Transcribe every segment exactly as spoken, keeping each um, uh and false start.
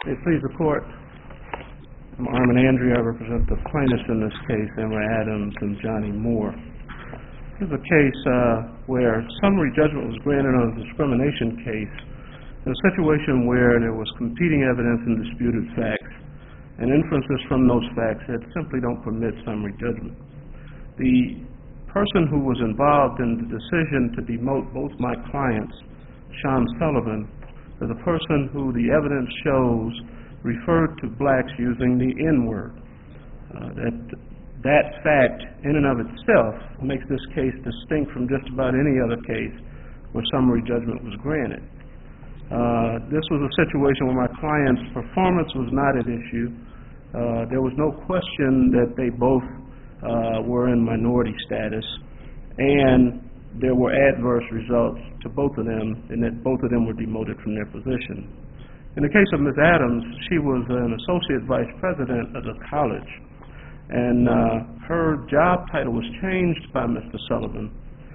May it please the Court, I'm Armin Andrea. I represent the plaintiffs in this case, Emory Adams and Johnny Moore. This is a case uh, where summary judgment was granted on a discrimination case in a situation where there was competing evidence and disputed facts, and inferences from those facts that simply don't permit summary judgment. The person who was involved in the decision to demote both my clients, Sean Sullivan, is a person who the evidence shows referred to blacks using the N-word. Uh, that, that fact in and of itself makes this case distinct from just about any other case where summary judgment was granted. Uh, this was a situation where my client's performance was not at issue. Uh, there was no question that they both uh, were in minority status, and there were adverse results to both of them, and that both of them were demoted from their position. In the case of Miz Adams, she was an associate vice president of the college, and uh, her job title was changed by Mister Sullivan,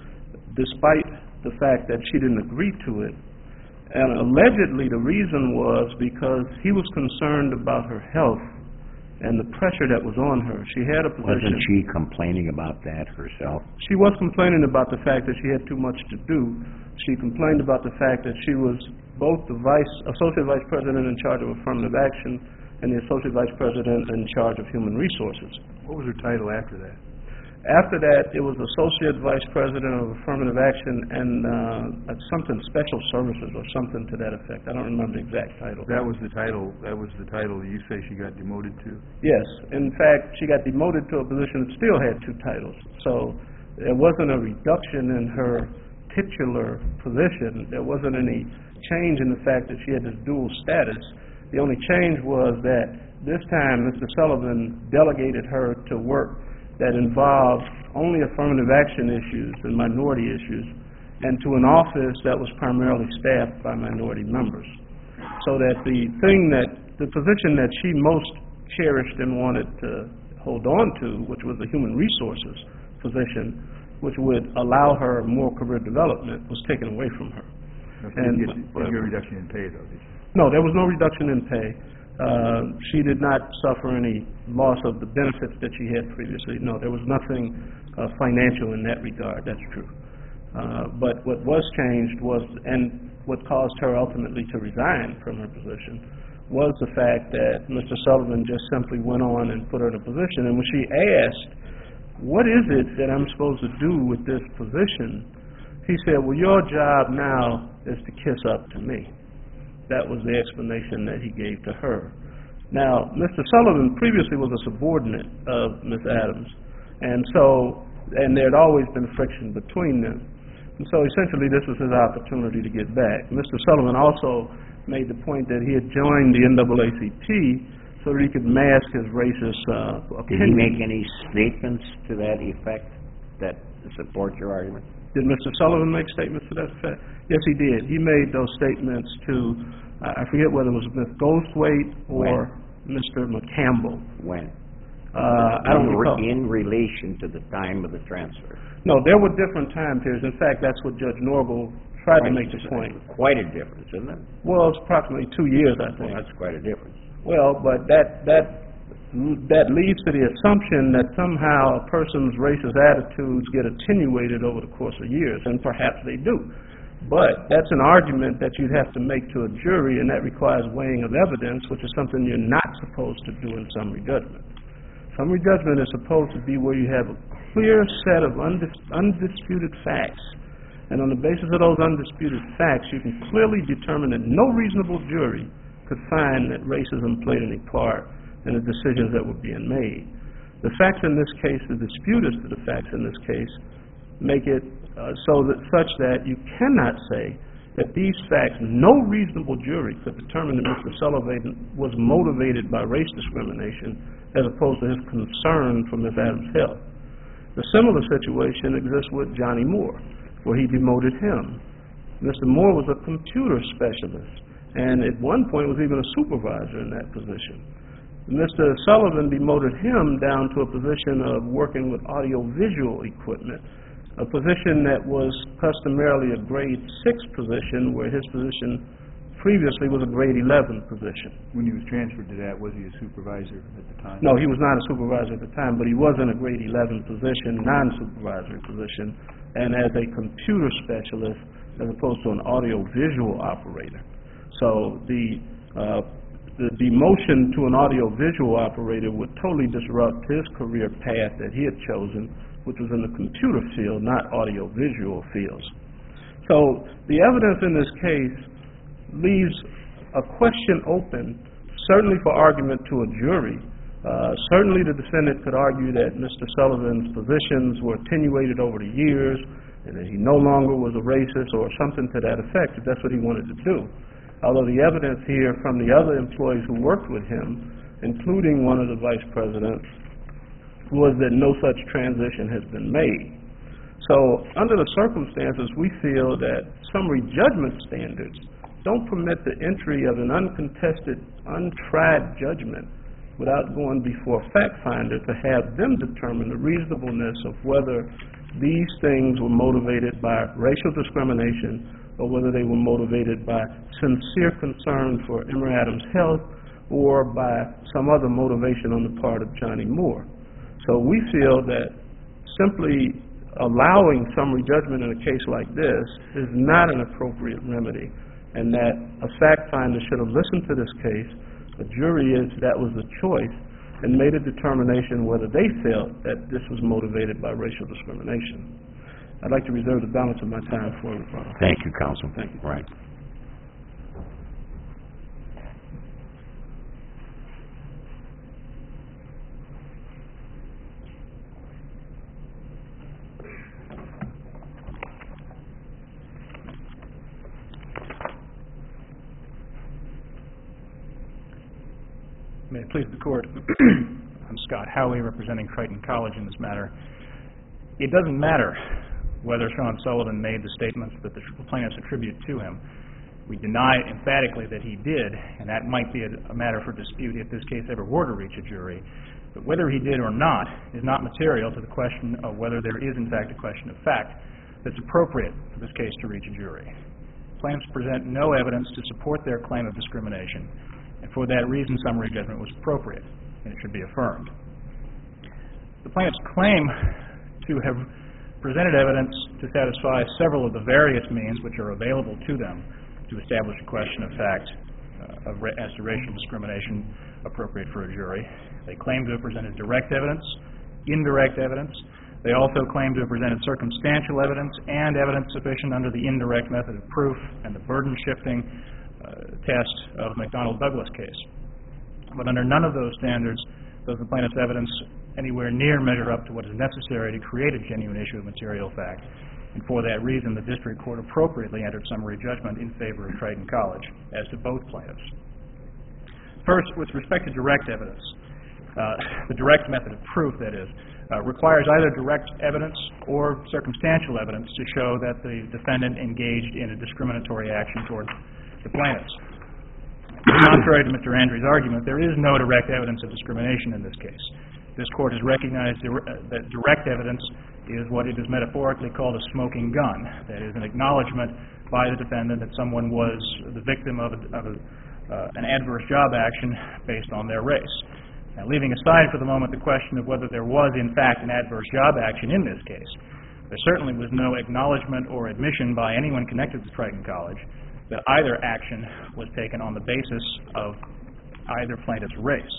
despite the fact that she didn't agree to it. And allegedly the reason was because he was concerned about her health and the pressure that was on her. She had a position. Wasn't she complaining about that herself? She was complaining about the fact that she had too much to do. She complained about the fact that she was both the vice, associate vice president in charge of affirmative action and the associate vice president in charge of human resources. What was her title after that? After that, it was associate vice president of affirmative action and uh, something special services or something to that effect. I don't remember the exact title. That was the title. That was the title you say she got demoted to? Yes. In fact, she got demoted to a position that still had two titles. So there wasn't a reduction in her titular position. There wasn't any change in the fact that she had this dual status. The only change was that this time Mister Sullivan delegated her to work that involved only affirmative action issues and minority issues, and to an office that was primarily staffed by minority members. So that the thing that, the position that she most cherished and wanted to hold on to, which was the human resources position, which would allow her more career development, was taken away from her. No, so and, you didn't get a reduction in pay, though, did you? No, there was no reduction in pay. Uh, she did not suffer any loss of the benefits that she had previously. No, there was nothing uh, financial in that regard. That's true. Uh, but what was changed was, and what caused her ultimately to resign from her position, was the fact that Mister Sullivan just simply went on and put her in a position. And when she asked, what is it that I'm supposed to do with this position? He said, well, your job now is to kiss up to me. That was the explanation that he gave to her. Now, Mister Sullivan previously was a subordinate of Miz Adams, and so, and there had always been friction between them. And so essentially this was his opportunity to get back. Mister Sullivan also made the point that he had joined the N double A C P so that he could mask his racist uh, opinion. Did he make any statements to that effect that support your argument? Did Mister Sullivan make statements to that effect? Yes, he did. He made those statements to, uh, I forget whether it was Miz Goldthwait or when? Mister McCampbell. When? Uh, I don't in, recall. In relation to the time of the transfer? No, there were different time periods. In fact, that's what Judge Norgal tried quite to make the point. Quite a difference, isn't it? Well, it's approximately two years, I think. Well, that's quite a difference. Well, but that that that leads to the assumption that somehow a person's racist attitudes get attenuated over the course of years, and perhaps they do. But that's an argument that you'd have to make to a jury, and that requires weighing of evidence, which is something you're not supposed to do in summary judgment. Summary judgment is supposed to be where you have a clear set of undis undisputed facts, and on the basis of those undisputed facts, you can clearly determine that no reasonable jury could find that racism played any part in the decisions that were being made. The facts in this case, the dispute as to the facts in this case, make it uh, so that such that you cannot say that these facts, no reasonable jury could determine that Mister Sullivan was motivated by race discrimination as opposed to his concern for Miz Adams' health. The similar situation exists with Johnny Moore, where he demoted him. Mister Moore was a computer specialist, and at one point was even a supervisor in that position. Mister Sullivan demoted him down to a position of working with audiovisual equipment, a position that was customarily a grade six position, where his position previously was a grade eleven position. When he was transferred to that, was he a supervisor at the time? No, he was not a supervisor at the time, but he was in a grade eleven position, non-supervisory position, and as a computer specialist as opposed to an audio-visual operator. So the, uh, the demotion to an audio-visual operator would totally disrupt his career path that he had chosen, which was in the computer field, not audio-visual fields. So the evidence in this case leaves a question open, certainly for argument to a jury. Uh, certainly the defendant could argue that Mister Sullivan's positions were attenuated over the years and that he no longer was a racist or something to that effect, if that's what he wanted to do. Although the evidence here from the other employees who worked with him, including one of the vice presidents, was that no such transition has been made. So under the circumstances, we feel that summary judgment standards don't permit the entry of an uncontested, untried judgment without going before a fact finder to have them determine the reasonableness of whether these things were motivated by racial discrimination or whether they were motivated by sincere concern for Emory Adams' health or by some other motivation on the part of Johnny Moore. So we feel that simply allowing summary judgment in a case like this is not an appropriate remedy, and that a fact finder should have listened to this case, a jury is that was the choice, and made a determination whether they felt that this was motivated by racial discrimination. I'd like to reserve the balance of my time for rebuttal. Thank you, counsel. Thank you. Right. May it please the Court, I'm Scott Howey, representing Triton College in this matter. It doesn't matter whether Sean Sullivan made the statements that the plaintiffs attribute to him. We deny emphatically that he did, and that might be a, a matter for dispute if this case ever were to reach a jury. But whether he did or not is not material to the question of whether there is in fact a question of fact that's appropriate for this case to reach a jury. Plaintiffs present no evidence to support their claim of discrimination, and for that reason summary judgment was appropriate, and it should be affirmed. The plaintiffs claim to have presented evidence to satisfy several of the various means which are available to them to establish a question of fact uh, of ra- as to racial discrimination appropriate for a jury. They claim to have presented direct evidence, indirect evidence. They also claim to have presented circumstantial evidence and evidence sufficient under the indirect method of proof and the burden-shifting uh, test of McDonnell-Douglas case. But under none of those standards does the plaintiff's evidence anywhere near measure up to what is necessary to create a genuine issue of material fact. And for that reason, the district court appropriately entered summary judgment in favor of Triton College as to both plaintiffs. First, with respect to direct evidence, uh, the direct method of proof, that is, uh, requires either direct evidence or circumstantial evidence to show that the defendant engaged in a discriminatory action toward the plaintiffs. Contrary to Mister Andrews' argument, there is no direct evidence of discrimination in this case. This court has recognized that direct evidence is what it is metaphorically called a smoking gun. That is an acknowledgement by the defendant that someone was the victim of, a, of a, uh, an adverse job action based on their race. Now, leaving aside for the moment the question of whether there was in fact an adverse job action in this case, there certainly was no acknowledgement or admission by anyone connected to Triton College that either action was taken on the basis of either plaintiff's race.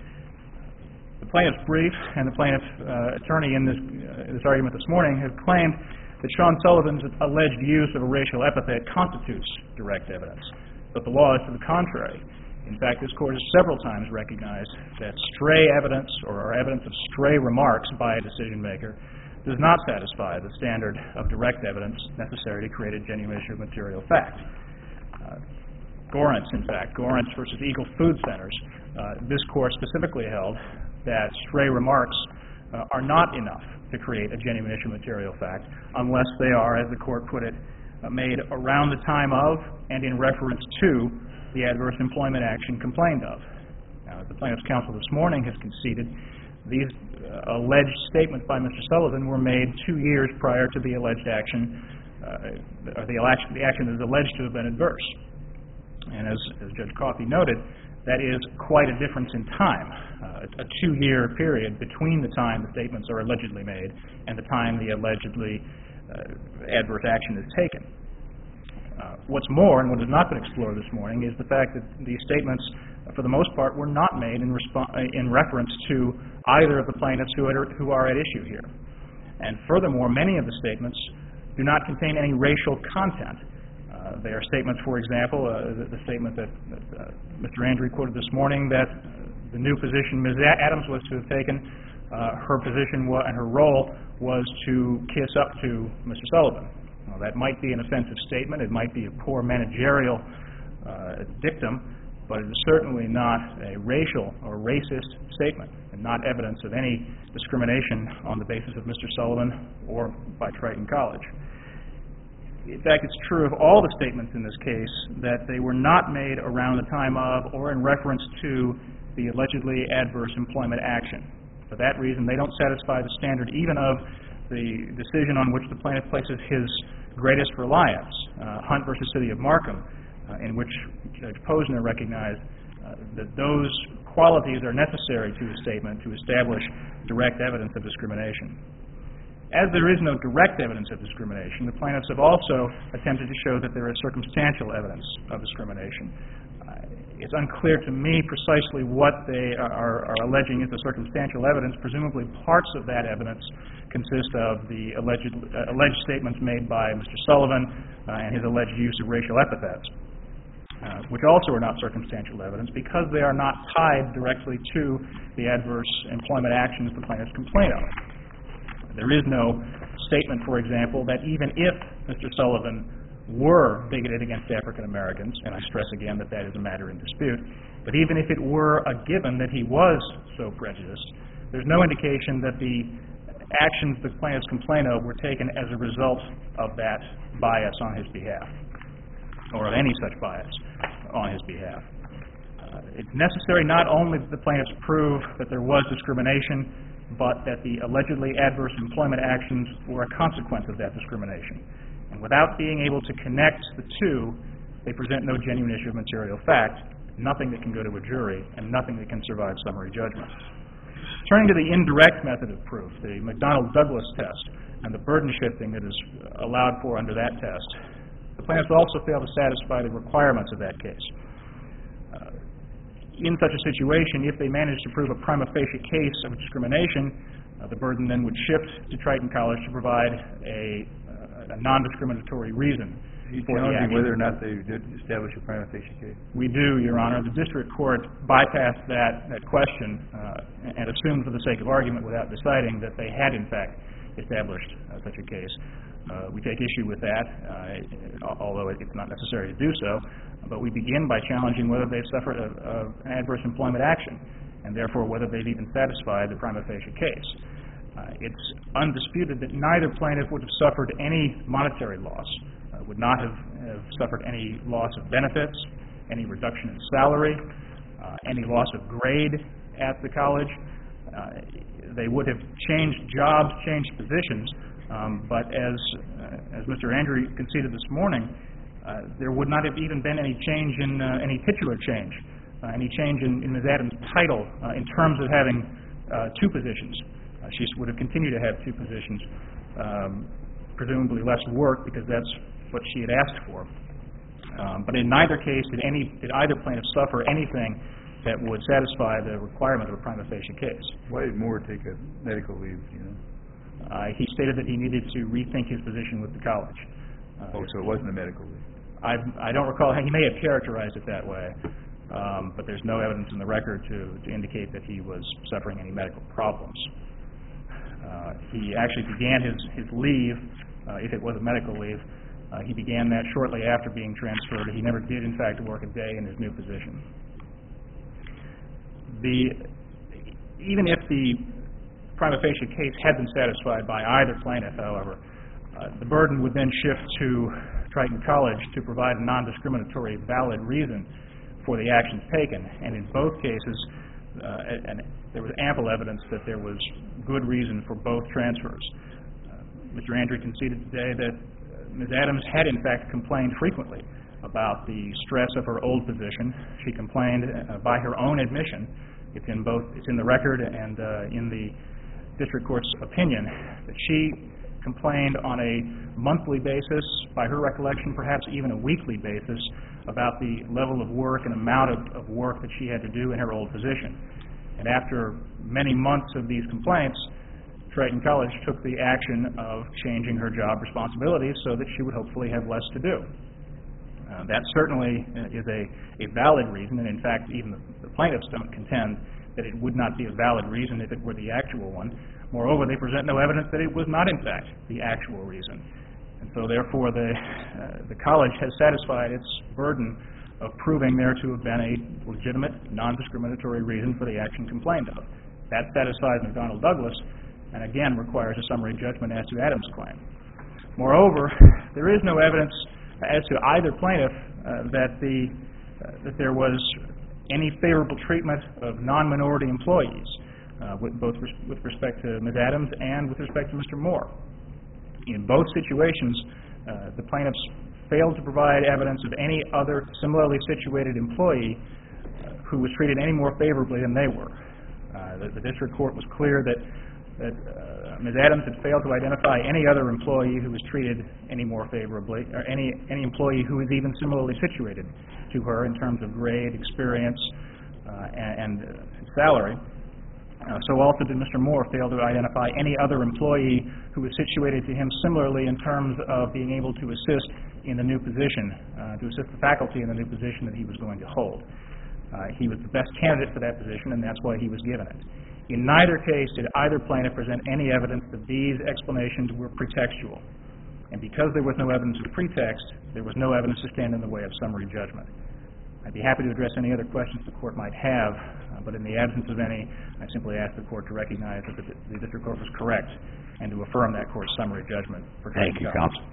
The plaintiff's brief and the plaintiff's uh, attorney in this, uh, this argument this morning have claimed that Sean Sullivan's alleged use of a racial epithet constitutes direct evidence, but the law is to the contrary. In fact, this court has several times recognized that stray evidence or evidence of stray remarks by a decision maker does not satisfy the standard of direct evidence necessary to create a genuine issue of material fact. Uh, Gorence, in fact, Gorence versus Eagle Food Centers, uh, this court specifically held that stray remarks uh, are not enough to create a genuine issue of material fact unless they are, as the court put it, uh, made around the time of and in reference to the adverse employment action complained of. Now, as the plaintiff's counsel this morning has conceded, these uh, alleged statements by Mister Sullivan were made two years prior to the alleged action, uh, or the, election, the action that is alleged to have been adverse. And as, as Judge Coffey noted, that is quite a difference in time, uh, a two-year period between the time the statements are allegedly made and the time the allegedly uh, adverse action is taken. Uh, what's more, and what has not been explored this morning, is the fact that these statements, uh, for the most part, were not made in, respo- uh, in reference to either of the plaintiffs who are, who are at issue here. And furthermore, many of the statements do not contain any racial content. Uh, they are statements, for example, uh, the, the statement that, that uh, Mister Andrew quoted this morning, that uh, the new position Miz Adams was to have taken, uh, her position wa- and her role was to kiss up to Mister Sullivan. Well, that might be an offensive statement. It might be a poor managerial uh, dictum, but it is certainly not a racial or racist statement and not evidence of any discrimination on the basis of Mister Sullivan or by Triton College. In fact, it's true of all the statements in this case that they were not made around the time of or in reference to the allegedly adverse employment action. For that reason, they don't satisfy the standard even of the decision on which the plaintiff places his greatest reliance, uh, Hunt versus City of Markham, uh, in which Judge Posner recognized uh, that those qualities are necessary to a statement to establish direct evidence of discrimination. As there is no direct evidence of discrimination, the plaintiffs have also attempted to show that there is circumstantial evidence of discrimination. Uh, it's unclear to me precisely what they are, are alleging is the circumstantial evidence. Presumably parts of that evidence consist of the alleged, uh, alleged statements made by Mister Sullivan uh, and his alleged use of racial epithets, uh, which also are not circumstantial evidence because they are not tied directly to the adverse employment actions the plaintiffs complain of. There is no statement, for example, that even if Mister Sullivan were bigoted against African Americans, and I stress again that that is a matter in dispute, but even if it were a given that he was so prejudiced, there's no indication that the actions the plaintiffs complain of were taken as a result of that bias on his behalf, or of any such bias on his behalf. Uh, it's necessary not only that the plaintiffs prove that there was discrimination, but that the allegedly adverse employment actions were a consequence of that discrimination. And without being able to connect the two, they present no genuine issue of material fact, nothing that can go to a jury, and nothing that can survive summary judgment. Turning to the indirect method of proof, the McDonnell-Douglas test, and the burden shifting that is allowed for under that test, the plaintiffs also fail to satisfy the requirements of that case. Uh, In such a situation, if they manage to prove a prima facie case of discrimination, uh, the burden then would shift to Triton College to provide a, uh, a non-discriminatory reason Are you for the challenging action. whether or not they did establish a prima facie case? We do, Your Honor. The district court bypassed that, that question uh, and assumed for the sake of argument without deciding that they had in fact established uh, such a case. Uh, we take issue with that, uh, although it's not necessary to do so, but we begin by challenging whether they've suffered a, a, an adverse employment action, and therefore whether they've even satisfied the prima facie case. Uh, it's undisputed that neither plaintiff would have suffered any monetary loss, uh, would not have, have suffered any loss of benefits, any reduction in salary, uh, any loss of grade at the college. Uh, they would have changed jobs, changed positions, um, but as, uh, as Mister Andrew conceded this morning, uh, there would not have even been any change in, uh, any titular change, uh, any change in, in Miz Adams' title uh, in terms of having uh, two positions. Uh, she would have continued to have two positions, um, presumably less work because that's what she had asked for. Um, but in neither case did, any, did either plaintiff suffer anything that would satisfy the requirement of a prima facie case. Why did Moore take a medical leave, you know? Uh, he stated that he needed to rethink his position with the college. Uh, Oh, so it wasn't a medical leave. I, I don't recall, he may have characterized it that way, um, but there's no evidence in the record to, to indicate that he was suffering any medical problems. Uh, he actually began his, his leave, uh, if it was a medical leave, uh, he began that shortly after being transferred. He never did, in fact, work a day in his new position. The, even if the prima facie case had been satisfied by either plaintiff, however, uh, the burden would then shift to Triton College to provide a non-discriminatory valid reason for the actions taken. And in both cases, uh, and there was ample evidence that there was good reason for both transfers. Uh, Mister Andrew conceded today that uh, Miz Adams had in fact complained frequently about the stress of her old position. She complained uh, by her own admission, it's in both, it's in the record and uh, in the district court's opinion, that she complained on a monthly basis, by her recollection perhaps even a weekly basis, about the level of work and amount of, of work that she had to do in her old position. And after many months of these complaints, Triton College took the action of changing her job responsibilities so that she would hopefully have less to do. Uh, that certainly is a, a valid reason, and in fact even the, the plaintiffs don't contend that it would not be a valid reason if it were the actual one. Moreover, they present no evidence that it was not in fact the actual reason. And so therefore the, uh, the college has satisfied its burden of proving there to have been a legitimate, non-discriminatory reason for the action complained of. That satisfies McDonnell Douglas, and again requires a summary judgment as to Adams' claim. Moreover, there is no evidence as to either plaintiff uh, that the uh, that there was any favorable treatment of non-minority employees, uh, with both res with respect to Miz Adams and with respect to Mister Moore. In both situations, uh, the plaintiffs failed to provide evidence of any other similarly situated employee uh, who was treated any more favorably than they were. Uh, the, the district court was clear that that uh, Miz Adams had failed to identify any other employee who was treated any more favorably, or any, any employee who was even similarly situated to her in terms of grade, experience, uh, and, and uh, salary. Uh, so also did Mister Moore fail to identify any other employee who was situated to him similarly in terms of being able to assist in the new position, uh, to assist the faculty in the new position that he was going to hold. Uh, he was the best candidate for that position, and that's why he was given it. In neither case did either plaintiff present any evidence that these explanations were pretextual. And because there was no evidence of pretext, there was no evidence to stand in the way of summary judgment. I'd be happy to address any other questions the court might have, uh, but in the absence of any, I simply ask the court to recognize that the, the district court was correct and to affirm that court's summary judgment. For Thank you, counsel.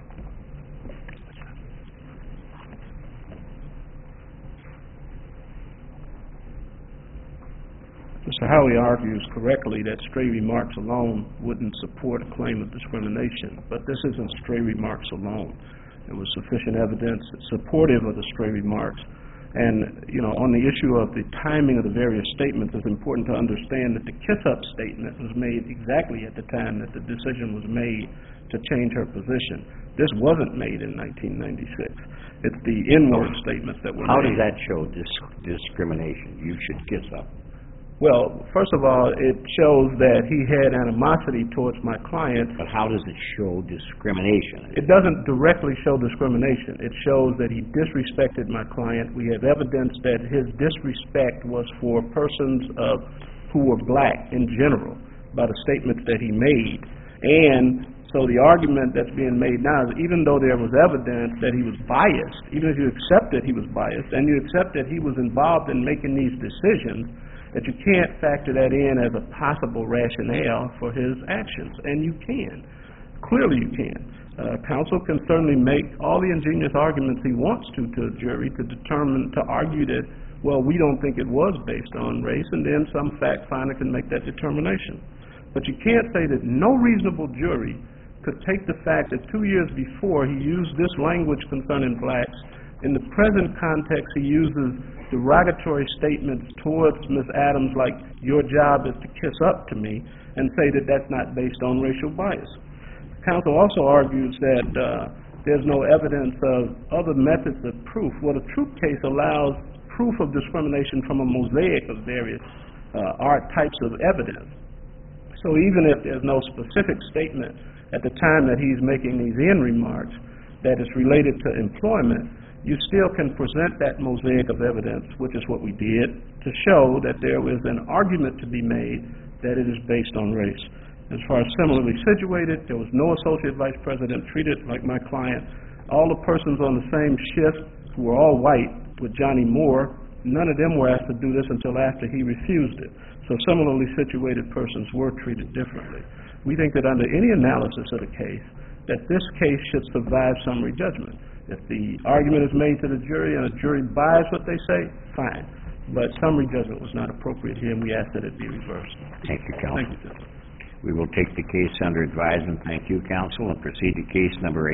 Mister Howey argues correctly that stray remarks alone wouldn't support a claim of discrimination, but this isn't stray remarks alone. There was sufficient evidence supportive of the stray remarks. And, you know, on the issue of the timing of the various statements, it's important to understand that the kiss-up statement was made exactly at the time that the decision was made to change her position. This wasn't made in nineteen ninety-six. It's the N-word statements that were How made. does that show dis discrimination? You should kiss up. Well, first of all, it shows that he had animosity towards my client. But how does it show discrimination? It doesn't directly show discrimination. It shows that he disrespected my client. We have evidence that his disrespect was for persons of, who were black in general by the statements that he made. And so the argument that's being made now is even though there was evidence that he was biased, even if you accept that he was biased and you accept that he was involved in making these decisions, that you can't factor that in as a possible rationale for his actions. And you can. Clearly you can. Uh, counsel can certainly make all the ingenious arguments he wants to to a jury to determine, to argue that, well, we don't think it was based on race, and then some fact finder can make that determination. But you can't say that no reasonable jury could take the fact that two years before he used this language concerning blacks. In the present context, he uses derogatory statements towards Miz Adams like, your job is to kiss up to me, and say that that's not based on racial bias. Counsel also argues that uh, there's no evidence of other methods of proof. Well, the truth case allows proof of discrimination from a mosaic of various uh, art types of evidence. So even if there's no specific statement at the time that he's making these end remarks that is related to employment, you still can present that mosaic of evidence, which is what we did, to show that there is an argument to be made that it is based on race. As far as similarly situated, there was no associate vice president treated like my client. All the persons on the same shift who were all white with Johnny Moore, none of them were asked to do this until after he refused it. So similarly situated persons were treated differently. We think that under any analysis of the case, that this case should survive summary judgment. If the argument is made to the jury and the jury buys what they say, fine. But summary judgment was not appropriate here, and we ask that it be reversed. Thank you, counsel. Thank you, sir. We will take the case under advisement. Thank you, counsel, and proceed to case number eight.